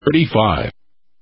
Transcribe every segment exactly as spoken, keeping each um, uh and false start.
thirty-five.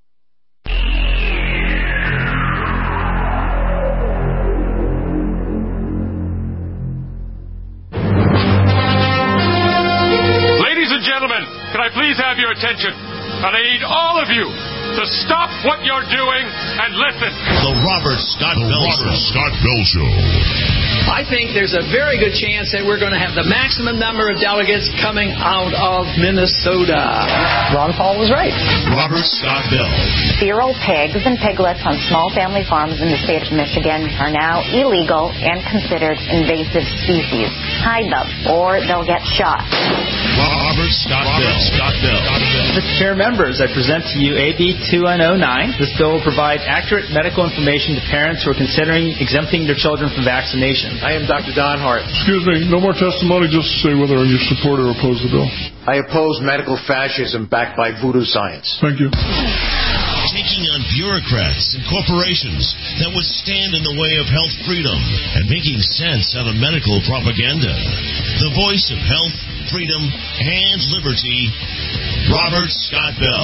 Ladies and gentlemen, can I please have your attention? And I need all of you to stop what you're doing and listen. The Robert Scott Bell Show. Scott Bell Show. I think there's a very good chance that we're going to have the maximum number of delegates coming out of Minnesota. Ron Paul was right. Robert Scott Bell. Feral pigs and piglets on small family farms in the state of Michigan are now illegal and considered invasive species. Hide them, or they'll get shot. Robert Scott Bell. Scott Bell. Mister Chair, members, I present to you A B two N oh nine. This bill will provide accurate medical information to parents who are considering exempting their children from vaccination. I am Doctor Don Hart. Excuse me, no more testimony, just say whether you support or oppose the bill. I oppose medical fascism backed by voodoo science. Thank you. Taking on bureaucrats and corporations that would stand in the way of health freedom and making sense out of medical propaganda. The voice of health, freedom, and liberty, Robert Scott Bell.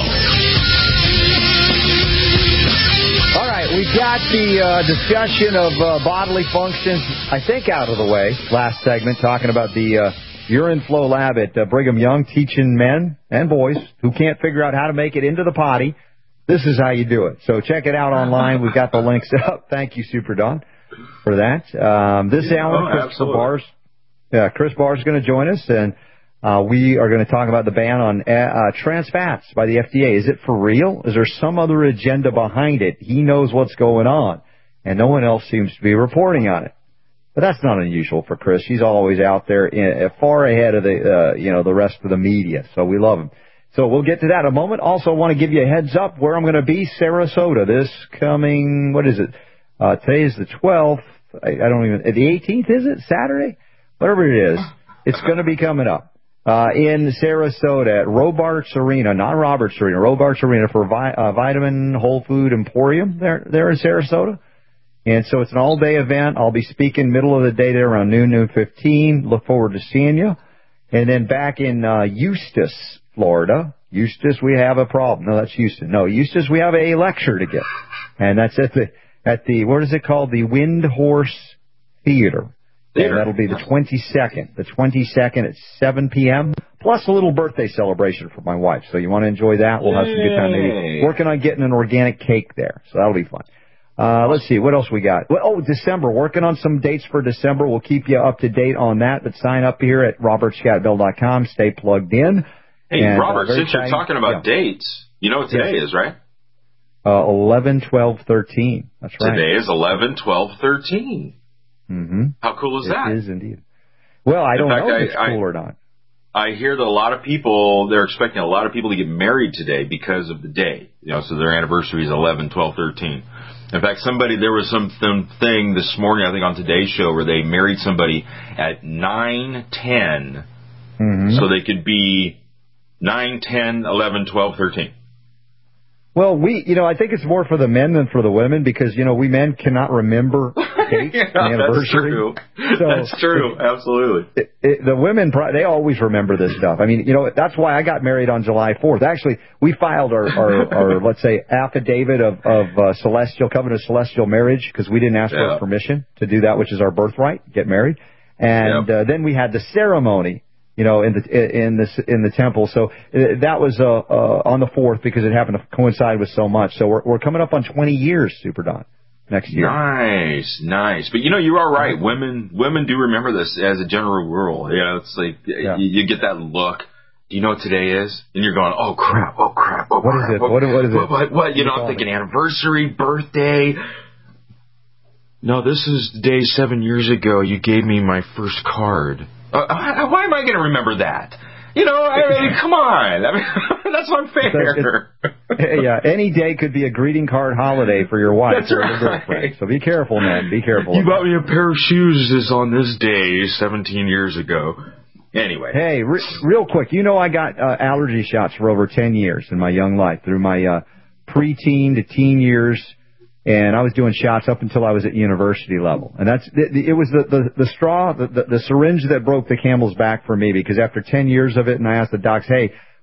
All right, we got the uh, discussion of uh, bodily functions, I think, out of the way. Last segment, talking about the uh, urine flow lab at uh, Brigham Young, teaching men and boys who can't figure out how to make it into the potty. This is how you do it. So check it out online. We've got the links up. Thank you, Super Don, for that. Um, this hour, oh, Chris Barr's, yeah, Chris Barr's going to join us, and Uh, we are going to talk about the ban on uh, trans fats by the F D A. Is it for real? Is there some other agenda behind it? He knows what's going on, and no one else seems to be reporting on it. But that's not unusual for Chris. He's always out there in, far ahead of the, uh, you know, the rest of the media. So we love him. So we'll get to that in a moment. Also want to give you a heads up where I'm going to be, Sarasota, this coming, what is it? Uh, today is the twelfth. I, I don't even, the eighteenth, is it? Saturday? Whatever it is. It's going to be coming up. Uh, in Sarasota at Robarts Arena, not Roberts Arena, Robarts Arena for Vi- uh, Vitamin Whole Food Emporium there, there in Sarasota. And so it's an all-day event. I'll be speaking middle of the day there around noon, noon fifteen. Look forward to seeing you. And then back in uh, Eustis, Florida, Eustis, we have a problem. No, that's Houston. No, Eustis, we have a lecture to give. And that's at the, at the, what is it called? The Wind Horse Theater. And that'll be the twenty-second. The twenty-second at seven p.m. Plus a little birthday celebration for my wife. So you want to enjoy that? We'll have some good time. Maybe working on getting an organic cake there. So that'll be fun. Uh, let's see. What else we got? Well, oh, December. Working on some dates for December. We'll keep you up to date on that. But sign up here at robert scott bell dot com. Stay plugged in. Hey, and, Robert, uh, since you're talking about yeah. dates, you know what today yes. is, right? Uh, eleven, twelve, thirteen. That's right. Today is eleven, twelve, thirteen. Mm-hmm. How cool is it that? It is indeed. Well, I In don't fact, know if I, it's cool I, or not. I hear that a lot of people, they're expecting a lot of people to get married today because of the day. You know, so their anniversary is eleven, twelve, thirteen. In fact, somebody, there was some thing this morning, I think on Today's Show, where they married somebody at nine ten, mm-hmm. so they could be nine, ten, eleven, twelve, thirteen. Well, we, you know, I think it's more for the men than for the women because, you know, we men cannot remember dates yeah, and anniversary. That's true. So that's true. It, Absolutely. It, it, the women, they always remember this stuff. I mean, you know, that's why I got married on July fourth. Actually, we filed our, our, our let's say, affidavit of, of uh, celestial, covenant of celestial marriage because we didn't ask yeah. for permission to do that, which is our birthright, get married. And yep. uh, then we had the ceremony. You know, in the in the in the temple. So that was uh, uh, on the fourth because it happened to coincide with so much. So we're we're coming up on twenty years, Super Don, next year. Nice, nice. But you know, you are right. Women women do remember this as a general rule. You know, it's like yeah. you, you get that look. Do you know what today is? And you're going, oh crap, oh crap, oh what crap. Is it? What, what, what is it? What, what, what? You know, I'm thinking anniversary, birthday. No, this is the day seven years ago. You gave me my first card. Uh, why am I going to remember that? You know, I mean, come on. I mean, that's unfair. It, yeah, any day could be a greeting card holiday for your wife. That's right. Girlfriend. So be careful, man. Be careful. You bought me a pair of shoes this on this day seventeen years ago. Anyway. Hey, re- real quick. You know I got uh, allergy shots for over ten years in my young life, through my uh, preteen to teen years. And I was doing shots up until I was at university level. And that's, it, it was the, the, the straw, the, the, the syringe that broke the camel's back for me, because after ten years of it, and I asked the docs, hey,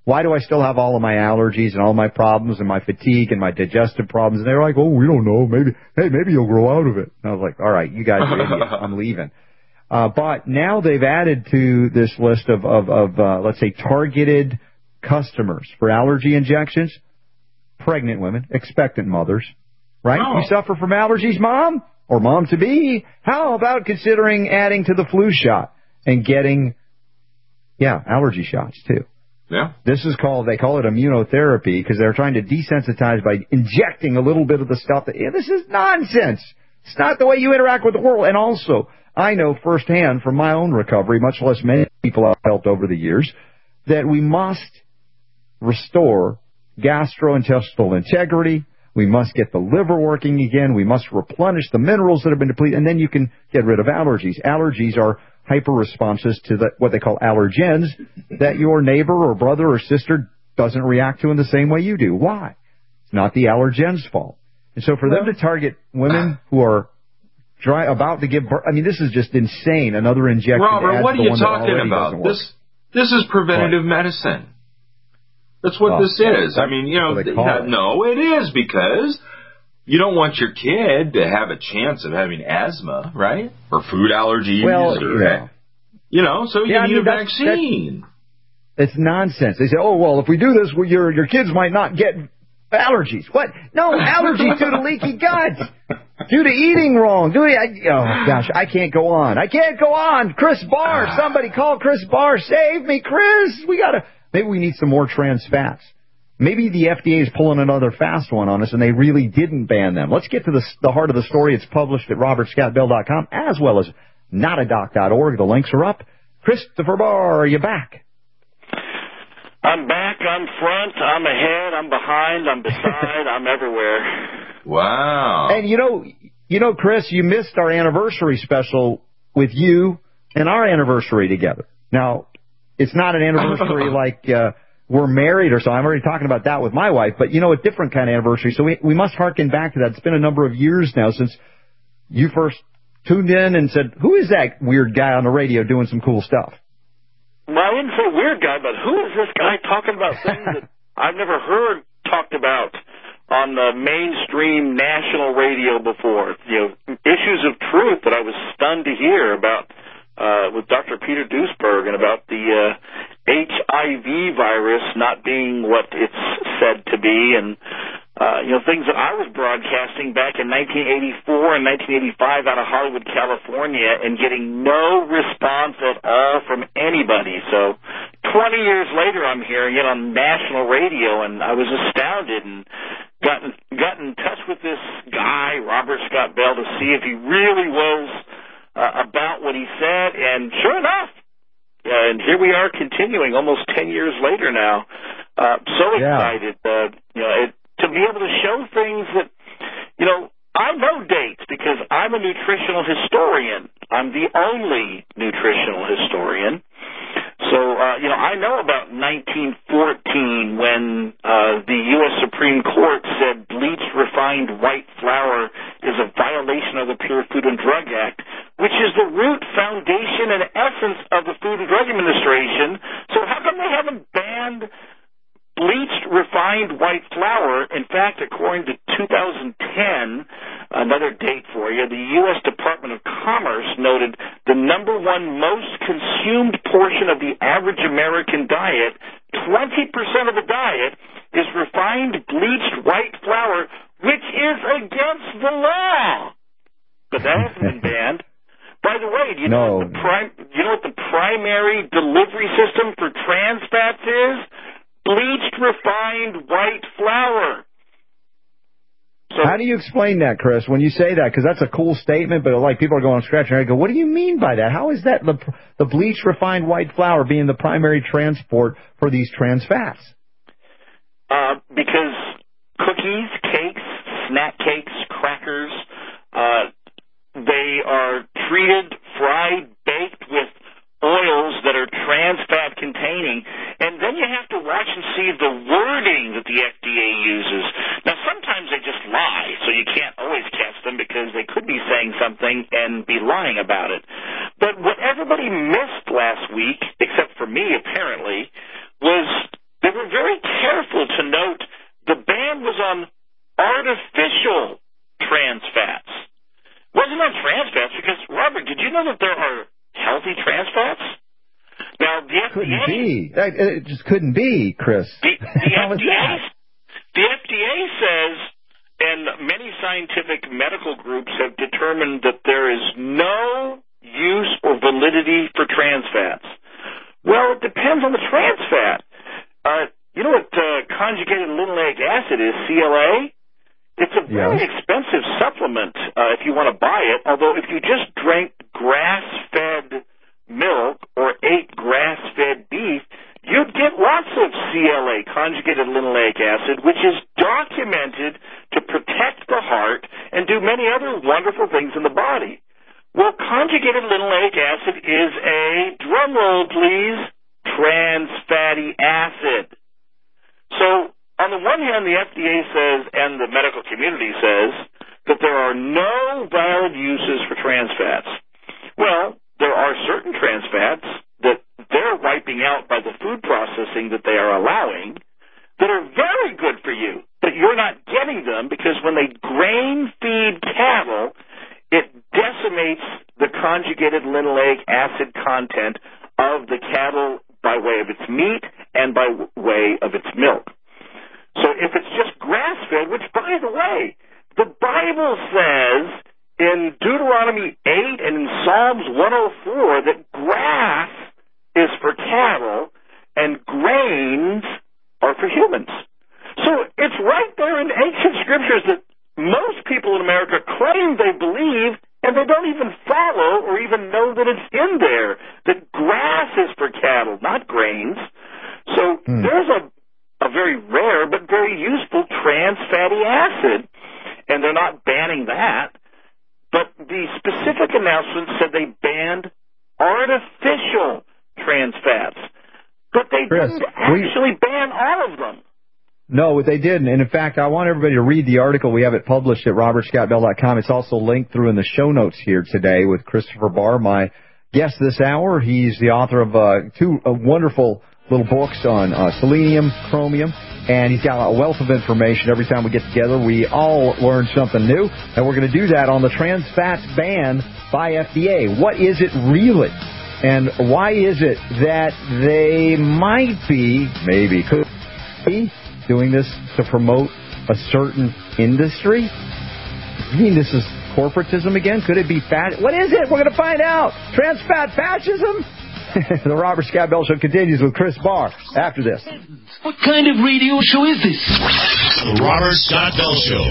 why do I still have all of my allergies and all my problems and my fatigue and my digestive problems? And they were like, oh, we don't know. Maybe, hey, maybe you'll grow out of it. And I was like, all right, you guys are idiots. I'm leaving. Uh, but now they've added to this list of, of, of uh, let's say, targeted customers for allergy injections, pregnant women, expectant mothers, right? Oh. You suffer from allergies, mom or mom-to-be. How about considering adding to the flu shot and getting, yeah, allergy shots, too? Yeah. This is called, they call it immunotherapy because they're trying to desensitize by injecting a little bit of the stuff that, yeah, this is nonsense. It's not the way you interact with the world. And also, I know firsthand from my own recovery, much less many people I've helped over the years, that we must restore gastrointestinal integrity. We must get the liver working again. We must replenish the minerals that have been depleted, and then you can get rid of allergies. Allergies are hyper-responses to the, what they call allergens that your neighbor or brother or sister doesn't react to in the same way you do. Why? It's not the allergens' fault. And so for them to target women who are dry, about to give birth, I mean, this is just insane. Another injection. Robert, what are you talking about? This this is preventative what? medicine. That's what oh, this is. I mean, you know, yeah, no, it is because you don't want your kid to have a chance of having asthma, right? Or food allergies. Well, or, yeah. You know, so you yeah, need I mean, a that's, vaccine. That's, it's nonsense. They say, oh, well, if we do this, well, your your kids might not get allergies. What? No, allergies due to leaky gut. Due to eating wrong. Due to, I, oh, gosh, I can't go on. I can't go on. Chris Barr. Somebody call Chris Barr. Save me, Chris. We got to... Maybe we need some more trans fats. Maybe the F D A is pulling another fast one on us, and they really didn't ban them. Let's get to the, the heart of the story. It's published at robert scott bell dot com as well as not a doc dot org. The links are up. Christopher Barr, are you back? I'm back. I'm front. I'm ahead. I'm behind. I'm beside. I'm everywhere. Wow. And, you know, you know, Chris, you missed our anniversary special with you and our anniversary together. Now, it's not an anniversary like uh, we're married or so. I'm already talking about that with my wife, but, you know, a different kind of anniversary. So we, we must harken back to that. It's been a number of years now since you first tuned in and said, who is that weird guy on the radio doing some cool stuff? Well, I didn't say weird guy, but who is this guy talking about things that I've never heard talked about on the mainstream national radio before? You know, issues of truth that I was stunned to hear about uh, with Doctor Peter Duesberg and about the uh, H I V virus not being what it's said to be, and uh, you know, things that I was broadcasting back in nineteen eighty-four and nineteen eighty-five out of Hollywood, California, and getting no response at all from anybody. So twenty years later, I'm hearing it on national radio, and I was astounded and got in, got in touch with this guy, Robert Scott Bell, to see if he really was uh, about what he said, and sure enough, uh, and here we are continuing almost ten years later now. Uh, so excited. Yeah. Uh, you know, it, to be able to show things that, you know, I know dates because I'm a nutritional historian. I'm the only nutritional historian. So, uh, you know, I know about nineteen fourteen when uh, the U S Supreme Court said bleached refined white flour is a violation of the Pure Food and Drug Act, which is the root foundation and essence of the Food and Drug Administration. So how come they haven't banned bleached refined white flour? In fact, according to two thousand ten, another date for you, the U S Department of Commerce noted the number one most consumed portion of the average American diet, twenty percent of the diet, is refined bleached white flour, which is against the law. But that hasn't been banned. By the way, do you, no. know what the prim- do you know what the primary delivery system for trans fats is? Bleached refined white flour. So, how do you explain that, Chris, when you say that? Because that's a cool statement, but like people are going scratching their head. Go, what do you mean by that? How is that the the bleached refined white flour being the primary transport for these trans fats? Uh, because cookies, cakes, snack cakes, crackers, uh, they are treated, fried, baked with oils that are trans fat containing, and then you have to watch and see the wording that the F D A uses. Now, sometimes they just lie, so you can't always catch them because they could be saying something and be lying about it. But what everybody missed last week, except for me apparently, was there were ban was on artificial trans fats. It wasn't on trans fats because, Robert, did you know that there are healthy trans fats? Now, the F D A... Couldn't be. It just couldn't be, Chris. The, the How F D A, was that? The F D A says, and many scientific medical groups have determined that there is no use or validity for trans fats. Well, it depends on the trans fat. Uh, you know what uh, conjugated linoleic acid is, C L A? It's a very yes. expensive supplement uh, if you want to buy it, although if you just drank grass-fed milk or ate grass-fed beef, you'd get lots of C L A, conjugated linoleic acid, which is documented to protect the heart and do many other wonderful things in the body. Well, conjugated linoleic acid is a, drum roll please, trans fatty acid. So, on the one hand, the F D A says, and the medical community says, that there are no valid uses for trans fats. Well, there are certain trans fats that they're wiping out by the food processing that they are allowing that are very good for you, but you're not getting them because when they grain feed cattle, it decimates the conjugated linoleic acid content of the cattle by way of its meat and by way of its milk. So if it's just grass-fed, which, by the way, the Bible says in Deuteronomy eight and in Psalms one oh four that grass is for cattle and grains are for humans. So it's right there in ancient scriptures that most people in America claim they believe, and they don't even follow or even know that it's in there, that grass is for cattle, not grains. So hmm. there's a a very rare but very useful trans fatty acid, and they're not banning that. But the specific announcement said they banned artificial trans fats, but they Chris, didn't actually we... ban all of them. No, they didn't. And in fact, I want everybody to read the article. We have it published at robert scott bell dot com. It's also linked through in the show notes here today with Christopher Barr, my guest this hour. He's the author of uh, two uh, wonderful little books on uh, selenium, chromium, and he's got a wealth of information. Every time we get together, we all learn something new, and we're going to do that on the trans fats ban by F D A. What is it really? And why is it that they might be, maybe, could be, doing this to promote a certain industry? You mean this is corporatism again? Could it be fat? What is it? We're going to find out. Trans fat fascism? The Robert Scott Bell Show continues with Chris Barr after this. What kind of radio show is this? The Robert Scott Bell Show.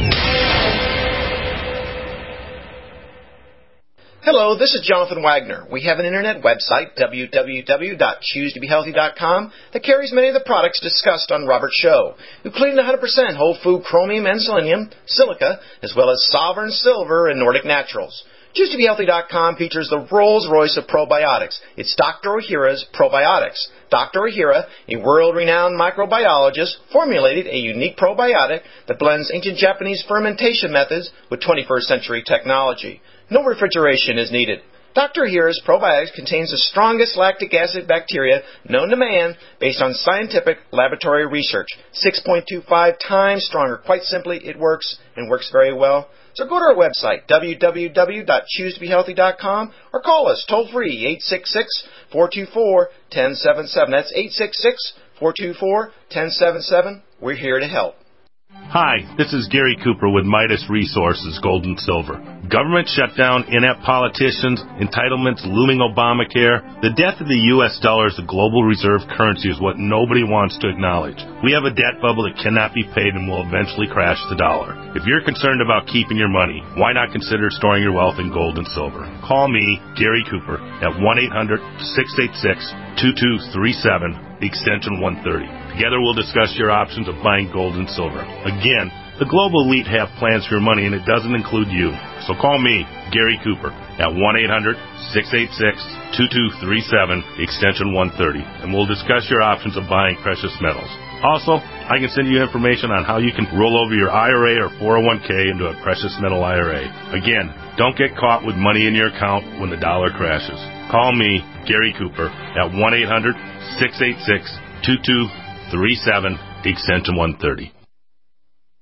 Hello, this is Jonathan Wagner. We have an internet website, w w w dot choose to be healthy dot com, that carries many of the products discussed on Robert's show, including one hundred percent whole food chromium and selenium, silica, as well as Sovereign Silver and Nordic Naturals. choose to be healthy dot com features the Rolls-Royce of probiotics. It's Doctor Ohhira's Probiotics. Doctor Ohhira, a world-renowned microbiologist, formulated a unique probiotic that blends ancient Japanese fermentation methods with twenty-first century technology. No refrigeration is needed. Doctor Ohhira's Probiotics contains the strongest lactic acid bacteria known to man based on scientific laboratory research. six point two five times stronger. Quite simply, it works and works very well. So go to our website, w w w dot choose to be healthy dot com, or call us toll-free, eight six six, four two four, one zero seven seven. That's eight six six, four two four, one zero seven seven. We're here to help. Hi, this is Gary Cooper with Midas Resources, Gold and Silver. Government shutdown, inept politicians, entitlements, looming Obamacare. The death of the U S dollar as the global reserve currency is what nobody wants to acknowledge. We have a debt bubble that cannot be paid and will eventually crash the dollar. If you're concerned about keeping your money, why not consider storing your wealth in gold and silver? Call me, Gary Cooper, at one eight hundred, six eight six, two two three seven, extension one thirty. Together we'll discuss your options of buying gold and silver. Again, the global elite have plans for your money, and it doesn't include you. So call me, Gary Cooper, at one eight hundred, six eight six, two two three seven, extension one thirty, and we'll discuss your options of buying precious metals. Also, I can send you information on how you can roll over your I R A or four oh one k into a precious metal I R A. Again, don't get caught with money in your account when the dollar crashes. Call me, Gary Cooper, at one eight hundred, six eight six, two two three seven, extension one thirty.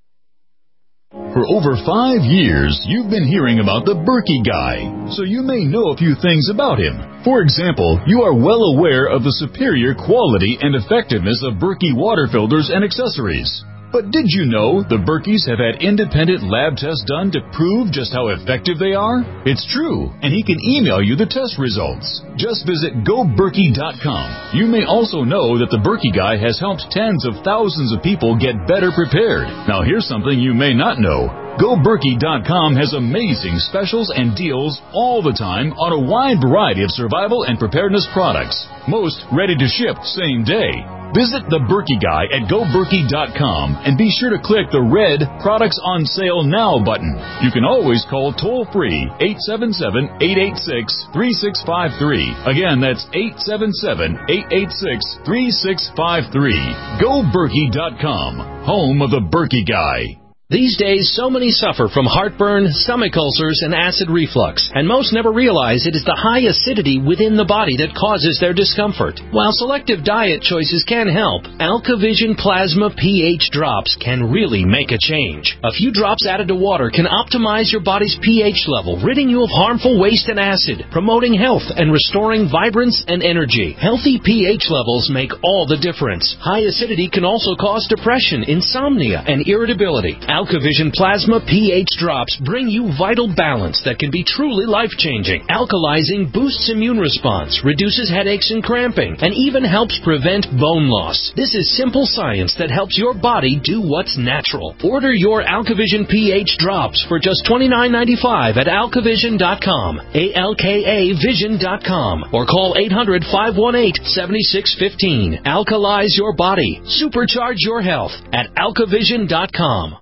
For over five years, you've been hearing about the Berkey Guy, so you may know a few things about him. For example, you are well aware of the superior quality and effectiveness of Berkey water filters and accessories. But did you know the Berkeys have had independent lab tests done to prove just how effective they are? It's true, and he can email you the test results. Just visit go berkey dot com. You may also know that the Berkey Guy has helped tens of thousands of people get better prepared. Now here's something you may not know. go berkey dot com has amazing specials and deals all the time on a wide variety of survival and preparedness products. Most ready to ship same day. Visit the Berkey Guy at go berkey dot com and be sure to click the red Products on Sale Now button. You can always call toll-free eight seven seven, eight eight six, three six five three. Again, that's eight seven seven, eight eight six, three six five three. go berkey dot com, home of the Berkey Guy. These days, so many suffer from heartburn, stomach ulcers, and acid reflux, and most never realize it is the high acidity within the body that causes their discomfort. While selective diet choices can help, AlkaVision Plasma pH drops can really make a change. A few drops added to water can optimize your body's pH level, ridding you of harmful waste and acid, promoting health and restoring vibrance and energy. Healthy pH levels make all the difference. High acidity can also cause depression, insomnia, and irritability. AlkaVision Plasma pH drops bring you vital balance that can be truly life-changing. Alkalizing boosts immune response, reduces headaches and cramping, and even helps prevent bone loss. This is simple science that helps your body do what's natural. Order your AlkaVision pH drops for just twenty-nine ninety-five at alka vision dot com, A L K A vision dot com, or call eight hundred, five one eight, seven six one five. Alkalize your body. Supercharge your health at alka vision dot com.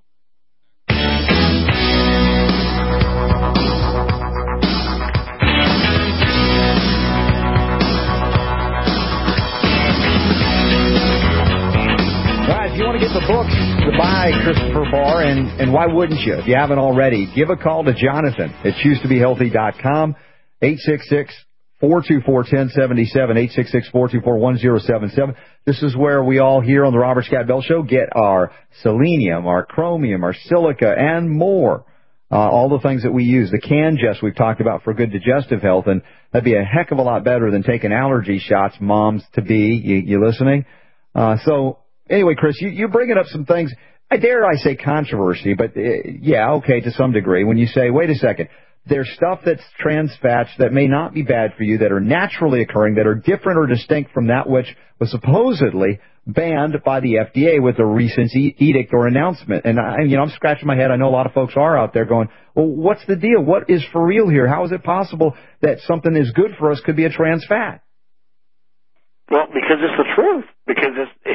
If you want to get the books by Christopher Barr, and, and why wouldn't you? If you haven't already, give a call to Jonathan at choose to be healthy dot com, eight six six, four two four, one zero seven seven, eight six six, four two four, one zero seven seven. This is where we all here on the Robert Scott Bell Show get our selenium, our chromium, our silica, and more. Uh, all the things that we use. The Can-Gest we've talked about for good digestive health, and that'd be a heck of a lot better than taking allergy shots, moms to be. You, you listening? Uh, so... Anyway, Chris, you, you're bringing up some things, I dare I say controversy, but uh, yeah, okay, to some degree, when you say, wait a second, there's stuff that's trans fats that may not be bad for you, that are naturally occurring, that are different or distinct from that which was supposedly banned by the F D A with a recent e- edict or announcement. And, I, you know, I'm scratching my head. I know a lot of folks are out there going, well, what's the deal? What is for real here? How is it possible that something is good for us could be a trans fat? Well, because it's the truth. Because it's...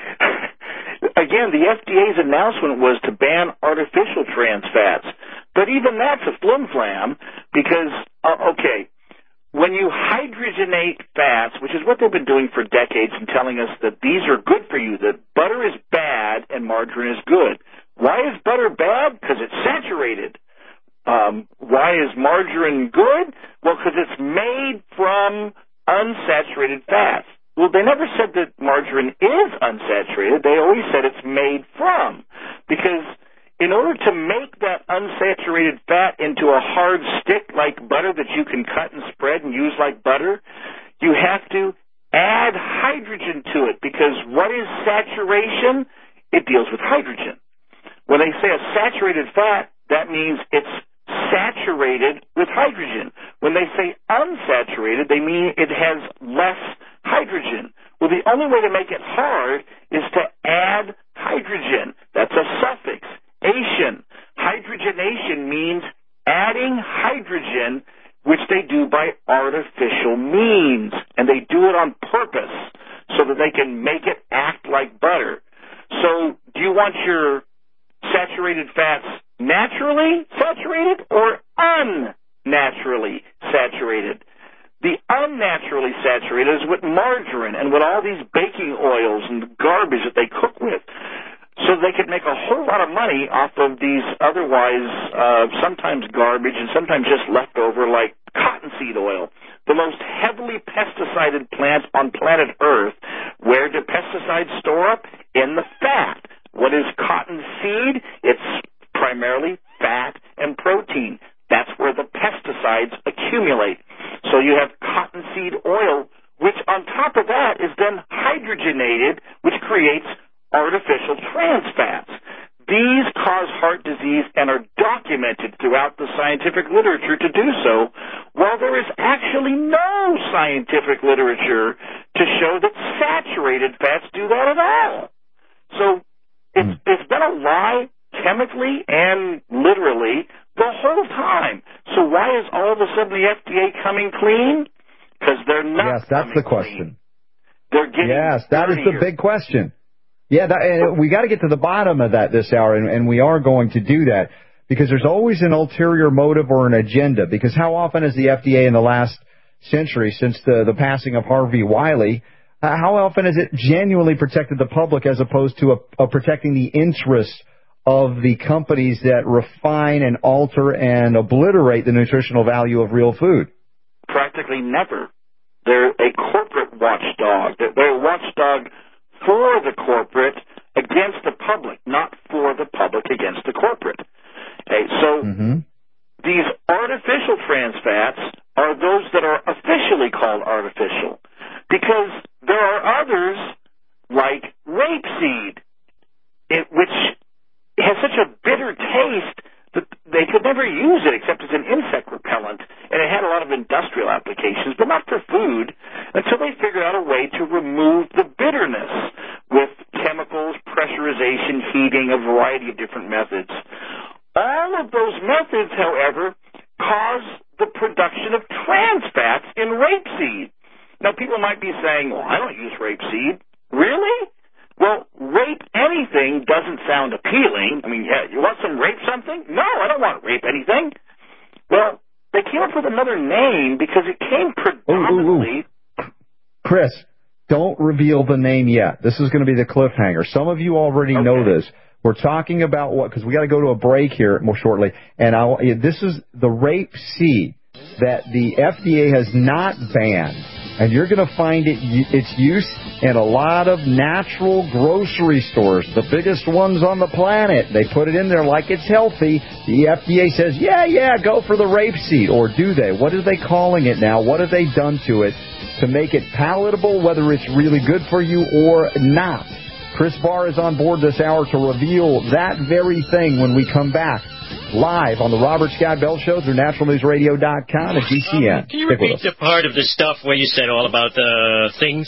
Again, the F D A's announcement was to ban artificial trans fats. But even that's a flim-flam because, uh, okay, when you hydrogenate fats, which is what they've been doing for decades and telling us that these are good for you, that butter is bad and margarine is good. Why is butter bad? Because it's saturated. Um, why is margarine good? Well, because it's made from unsaturated fats. Well, they never said that margarine is unsaturated. They always said it's made from. Because in order to make that unsaturated fat into a hard stick like butter that you can cut and spread and use like butter, you have to add hydrogen to it. Because what is saturation? It deals with hydrogen. When they say a saturated fat, that means it's saturated with hydrogen. When they say unsaturated, they mean it has less hydrogen. Well, the only way to make it hard is to add hydrogen. That's a suffix, ation. Hydrogenation means adding hydrogen, which they do by artificial means. And they do it on purpose so that they can make it act like butter. So do you want your saturated fats naturally saturated or unnaturally saturated? The unnaturally saturated is with margarine and with all these baking oils and garbage that they cook with. So they could make a whole lot of money off of these otherwise uh, sometimes garbage and sometimes just leftover like cottonseed oil. The most heavily pesticided plant on planet Earth. Where do pesticides store up? In the fat. What is cottonseed? It's primarily disease and are documented throughout the scientific literature to do so, while there is actually no scientific literature to show that saturated fats do that at all. So it's, it's been a lie chemically and literally the whole time. So why is all of a sudden the F D A coming clean? Because they're not. Yes, that's the clean. question. They're getting yes, that is the dirtier. big question. Yeah, that, and we got to get to the bottom of that this hour, and, and we are going to do that because there's always an ulterior motive or an agenda. Because how often has the F D A in the last century, since the, the passing of Harvey Wiley, uh, how often has it genuinely protected the public as opposed to a, a protecting the interests of the companies that refine and alter and obliterate the nutritional value of real food? Practically never. They're a corporate watchdog. They're a watchdog for the corporate against the public, not for the public against the corporate. Okay, so mm-hmm. these artificial trans fats are those that are officially called artificial, because there are others like rapeseed, it, which has such a bitter taste that they could never use it except as an insect repellent, and it had a lot of industrial applications, but not for food, until they figured out a way to remove the bitterness with chemicals, pressurization, heating, a variety of different methods. All of those methods, however, cause the production of trans fats in rapeseed. Now, people might be saying, well, I don't use rapeseed. Really? Well, rape anything doesn't sound appealing. I mean, yeah, you want some rape something? No, I don't want to rape anything. Well, they came up with another name because it came predominantly... Ooh, ooh, ooh. Chris, don't reveal the name yet. This is going to be the cliffhanger. Some of you already okay. know this. We're talking about what, because we got to go to a break here more shortly, and I, this is the rape seed that the F D A has not banned, and you're going to find it its use in a lot of natural grocery stores, the biggest ones on the planet. They put it in there like it's healthy. The F D A says, yeah, yeah, go for the rape seed, or do they? What are they calling it now? What have they done to it to make it palatable, whether it's really good for you or not? Chris Barr is on board this hour to reveal that very thing when we come back live on the Robert Scott Bell Show through natural news radio dot com and G C N. Um, can you repeat the part of the stuff where you said all about the uh, things?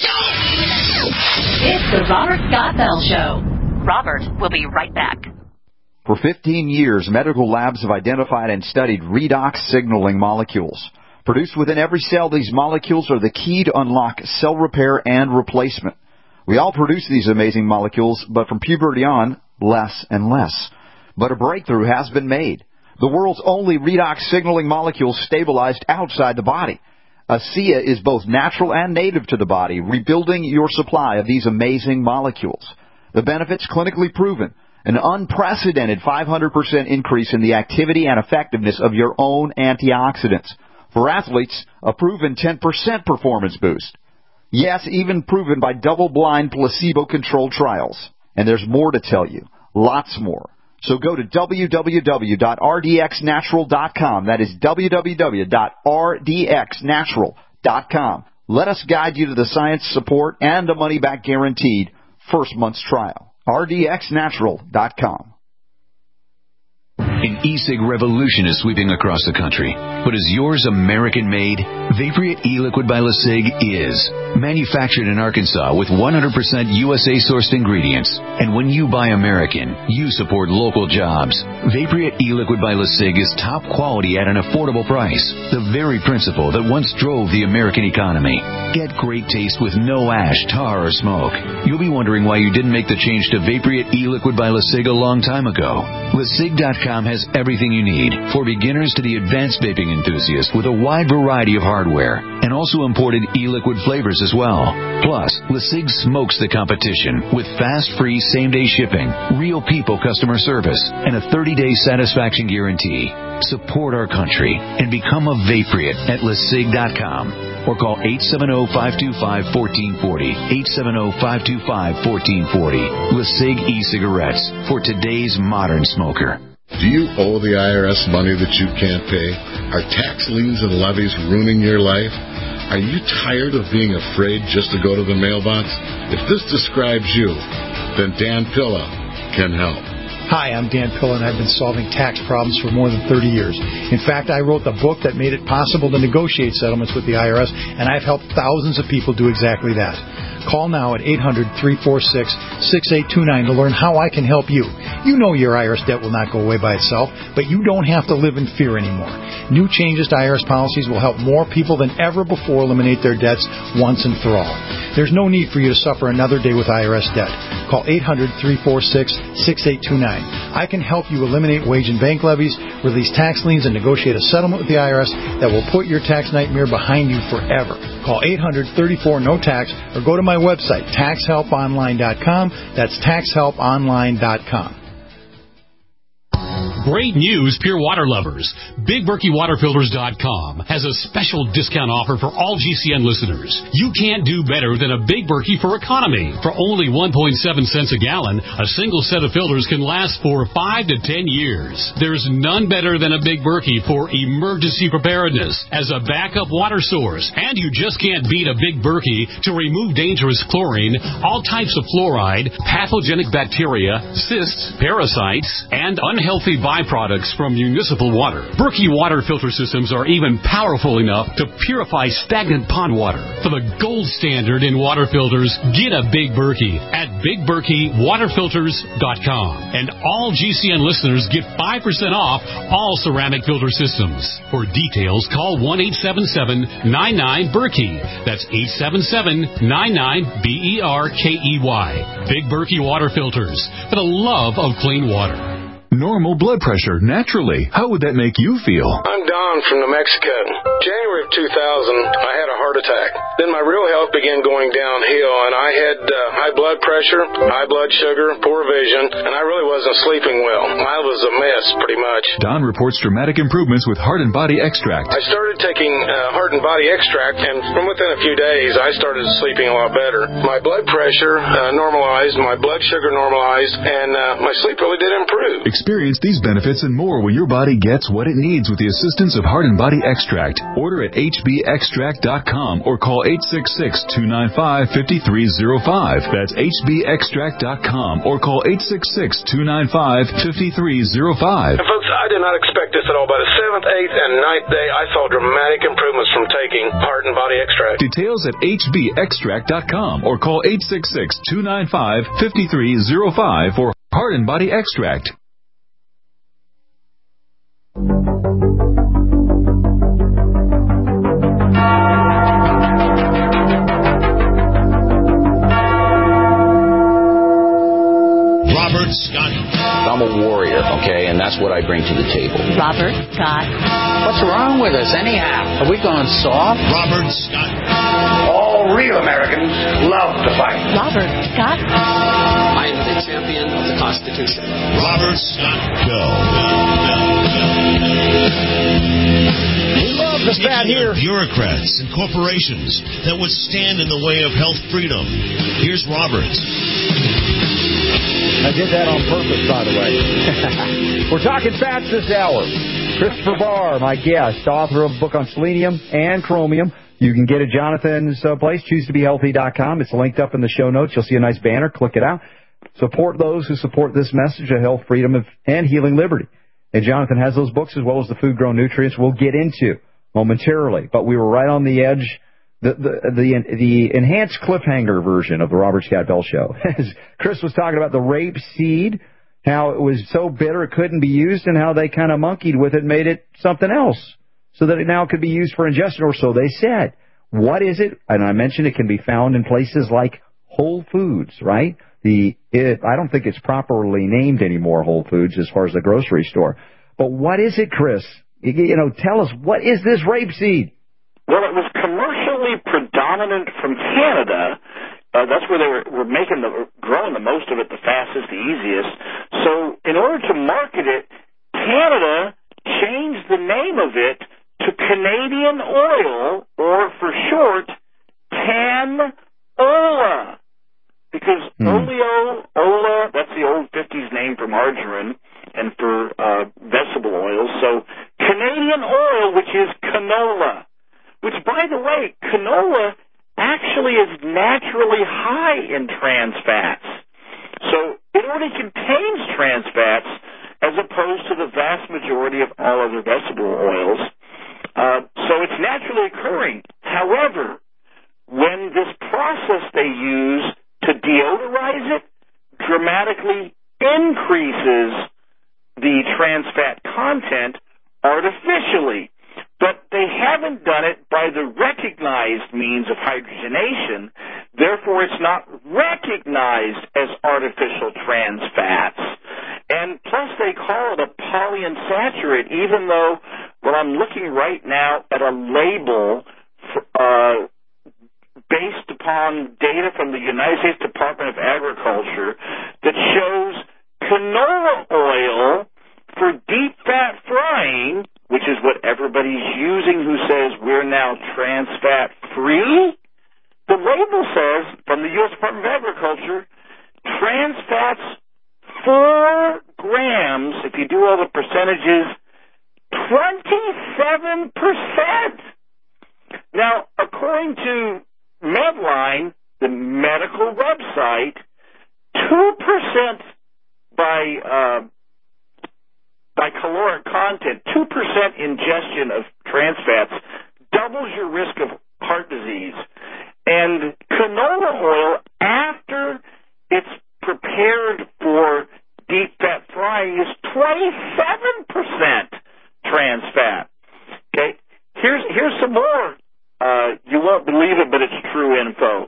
It's the Robert Scott Bell Show. Robert will be right back. For fifteen years, medical labs have identified and studied redox signaling molecules. Produced within every cell, these molecules are the key to unlock cell repair and replacement. We all produce these amazing molecules, but from puberty on, less and less. But a breakthrough has been made. The world's only redox signaling molecule stabilized outside the body. ASEA is both natural and native to the body, rebuilding your supply of these amazing molecules. The benefits clinically proven. An unprecedented five hundred percent increase in the activity and effectiveness of your own antioxidants. For athletes, a proven ten percent performance boost. Yes, even proven by double-blind, placebo-controlled trials. And there's more to tell you. Lots more. So go to w w w dot r d x natural dot com. That is w w w dot r d x natural dot com. Let us guide you to the science support and a money-back guaranteed first month's trial. r d x natural dot com. An e-cig revolution is sweeping across the country. But is yours American-made? Vaporite e-liquid by LeSig is. Manufactured in Arkansas with one hundred percent U S A-sourced ingredients. And when you buy American, you support local jobs. Vaporite e-liquid by LeSig is top quality at an affordable price. The very principle that once drove the American economy. Get great taste with no ash, tar, or smoke. You'll be wondering why you didn't make the change to Vaporite e-liquid by LeSig a long time ago. LeSig dot com has everything you need, for beginners to the advanced vaping enthusiast, with a wide variety of hardware, and also imported e-liquid flavors as well. Plus, LeSig smokes the competition with fast, free, same-day shipping, real people customer service, and a thirty-day satisfaction guarantee. Support our country and become a Vaporite at LeSig dot com. Or call eight seven zero, five two five, one four four zero, eight seven zero, five two five, one four four zero. LeSig e-cigarettes for today's modern smoker. Do you owe the I R S money that you can't pay? Are tax liens and levies ruining your life? Are you tired of being afraid just to go to the mailbox? If this describes you, then Dan Pilla can help. Hi, I'm Dan Pilla, and I've been solving tax problems for more than thirty years. In fact, I wrote the book that made it possible to negotiate settlements with the I R S, and I've helped thousands of people do exactly that. Call now at eight hundred, three four six, six eight two nine to learn how I can help you. You know your I R S debt will not go away by itself, but you don't have to live in fear anymore. New changes to I R S policies will help more people than ever before eliminate their debts once and for all. There's no need for you to suffer another day with I R S debt. Call eight hundred, three four six, six eight two nine. I can help you eliminate wage and bank levies, release tax liens, and negotiate a settlement with the I R S that will put your tax nightmare behind you forever. Call eight hundred, three four, N O T A X or go to my website, tax help online dot com. That's tax help online dot com. Great news, Pure Water lovers. Big Berkey Water Filters dot com has a special discount offer for all G C N listeners. You can't do better than a Big Berkey for economy. For only one point seven cents a gallon, a single set of filters can last for five to ten years. There's none better than a Big Berkey for emergency preparedness as a backup water source. And you just can't beat a Big Berkey to remove dangerous chlorine, all types of fluoride, pathogenic bacteria, cysts, parasites, and unhealthy viruses. Byproducts from municipal water. Berkey water filter systems are even powerful enough to purify stagnant pond water. For the gold standard in water filters, get a Big Berkey at Big Berkey Water Filters dot com. And all G C N listeners get five percent off all ceramic filter systems. For details, call one eight seven seven, nine nine, Berkey. That's eight seven seven, nine nine, B E R K E Y. Big Berkey Water Filters, for the love of clean water. Normal blood pressure, naturally. How would that make you feel? I'm Don from New Mexico. January of two thousand, I had a heart attack. Then my real health began going downhill, and I had uh, high blood pressure, high blood sugar, poor vision, and I really wasn't sleeping well. I was a mess, pretty much. Don reports dramatic improvements with Heart and Body Extract. I started taking uh, Heart and Body Extract, and from within a few days, I started sleeping a lot better. My blood pressure uh, normalized, my blood sugar normalized, and uh, my sleep really did improve. Experience these benefits and more when your body gets what it needs with the assistance of Heart and Body Extract. Order at H B extract dot com or call eight six six, two nine five, five three zero five. That's H B extract dot com or call eight six six, two nine five, five three zero five. And folks, I did not expect this at all. By the seventh, eighth, and ninth day, I saw dramatic improvements from taking Heart and Body Extract. Details at H B extract dot com or call eight six six, two nine five, five three zero five for Heart and Body Extract. Robert Scott. I'm a warrior, okay, and that's what I bring to the table. Robert Scott. What's wrong with us, anyhow? Are we going soft? Robert Scott. All real Americans love to fight. Robert Scott. I am the champion of the Constitution. Robert Scott. Go. We love the fat here. Bureaucrats and corporations that would stand in the way of health freedom. Here's Robert. I did that on purpose, by the way. We're talking fats this hour. Christopher Barr, my guest, author of a book on selenium and chromium. You can get it at Jonathan's uh, place, choose to be healthy dot com. It's linked up in the show notes. You'll see a nice banner. Click it out. Support those who support this message of health, freedom, and healing liberty. And Jonathan has those books as well as the food-grown nutrients we'll get into momentarily. But we were right on the edge. The, the the the enhanced cliffhanger version of the Robert Scott Bell Show. As Chris was talking about the rape seed, how it was so bitter it couldn't be used, and how they kind of monkeyed with it and made it something else so that it now could be used for ingestion, or so they said. What is it? And I mentioned it can be found in places like Whole Foods, right? The it, I don't think it's properly named anymore, Whole Foods, as far as the grocery store. But what is it, Chris? You, you know, tell us, what is this rapeseed? Well, it was commercially predominant from Canada. Uh, that's where they were, were making the, growing the most of it, the fastest, the easiest. So in order to market it, Canada changed the name of it to Canadian Oil, or for short, Can-Ola. Because mm. oleo, Ola, that's the old fifties name for margarine and for uh, vegetable oils. So Canadian Oil, which is canola. Which, by the way, canola actually is naturally high in trans fats. So in order to contain trans fats, as opposed to the vast majority of all other vegetable oils. Uh, so it's naturally occurring. However, when this process they use to deodorize it dramatically increases the trans fat content artificially. But they haven't done it by the recognized means of hydrogenation. Therefore, it's not recognized as artificial trans fats. And plus, they call it a polyunsaturated, even though, well, I'm looking right now at a label uh, based upon data from the United States Department of Agriculture that shows canola oil for deep fat frying, which is what everybody's using who says we're now trans fat free. The label says from the U S Department of Agriculture, trans fats four grams, if you do all the percentages, twenty-seven percent. Now, according to Medline, the medical website, two percent by uh, by caloric content, two percent ingestion of trans fats doubles your risk of heart disease. And canola oil, after it's prepared for deep fat frying, is twenty-seven percent trans fat. Okay, here's here's some more. Uh, you won't believe it, but it's true info.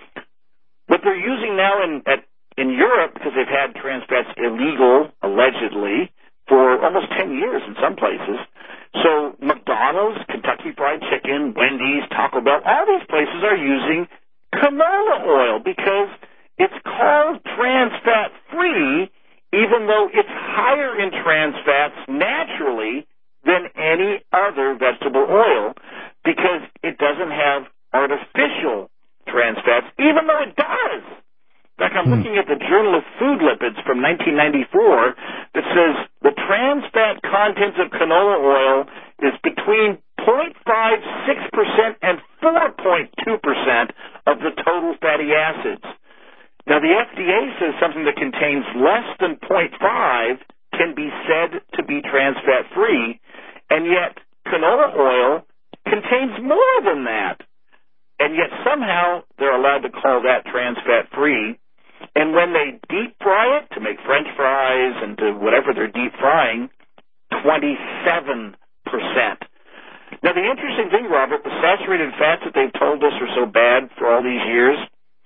What they're using now in at, in Europe, because they've had trans fats illegal, allegedly, for almost ten years in some places. So McDonald's, Kentucky Fried Chicken, Wendy's, Taco Bell, all these places are using canola oil because it's called trans fat free, even though it's higher in trans fats naturally than any other vegetable oil, because it doesn't have artificial trans fats, even though it does. In fact, I'm looking at the Journal of Food Lipids from nineteen ninety-four that says the trans fat contents of canola oil is between zero point five six percent and four point two percent of the total fatty acids. Now, the F D A says something that contains less than zero point five can be said to be trans fat free, and yet canola oil contains more than that. And yet somehow they're allowed to call that trans fat free. And when they deep fry it to make French fries and to whatever they're deep frying, twenty-seven percent. Now, the interesting thing, Robert, the saturated fats that they've told us are so bad for all these years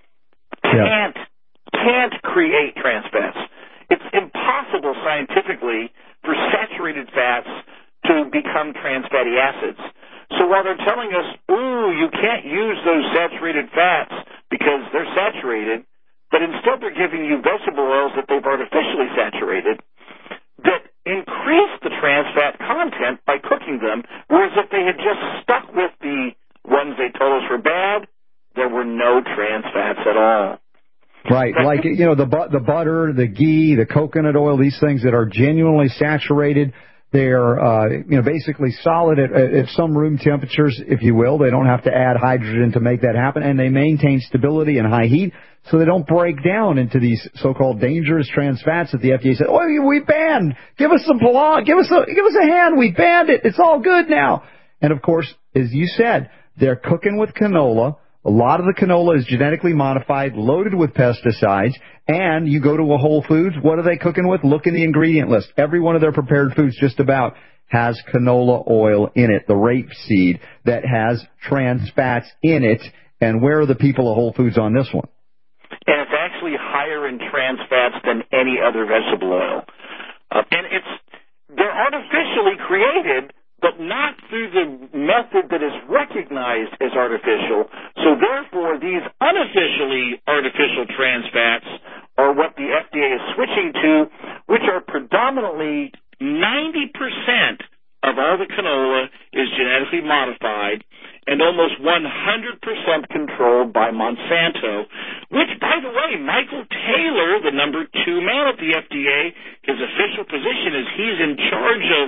can't, can't create trans fats. It's impossible scientifically for saturated fats to become trans fatty acids. So while they're telling us, ooh, you can't use those saturated fats because they're saturated, but instead they're giving you vegetable oils that they've artificially saturated that increase the trans fat content by cooking them, whereas if they had just stuck with the ones they told us were bad, there were no trans fats at all. Right, like, you know, the bu- the butter, the ghee, the coconut oil, these things that are genuinely saturated. They're, uh, you know, basically solid at, at some room temperatures, if you will. They don't have to add hydrogen to make that happen, and they maintain stability in high heat, so they don't break down into these so-called dangerous trans fats that the F D A said, "Oh, we banned. Give us some pala- give us a give us a hand. We banned it. It's all good now." And of course, as you said, they're cooking with canola. A lot of the canola is genetically modified, loaded with pesticides, and you go to a Whole Foods, what are they cooking with? Look in the ingredient list. Every one of their prepared foods just about has canola oil in it, the rapeseed that has trans fats in it. And where are the people of Whole Foods on this one? And it's actually higher in trans fats than any other vegetable oil. Uh, and it's they're artificially created, but not through the method that is recognized as artificial. So therefore, these unofficially artificial trans fats are what the F D A is switching to, which are predominantly ninety percent of all the canola is genetically modified and almost one hundred percent controlled by Monsanto, which, by the way, Michael Taylor, the number two man at the F D A, his official position is he's in charge of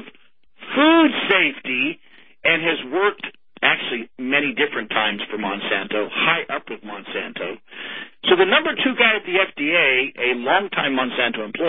food safety and has worked actually many different times for Monsanto, high up with Monsanto. So the number two guy at the F D A, a longtime Monsanto employee,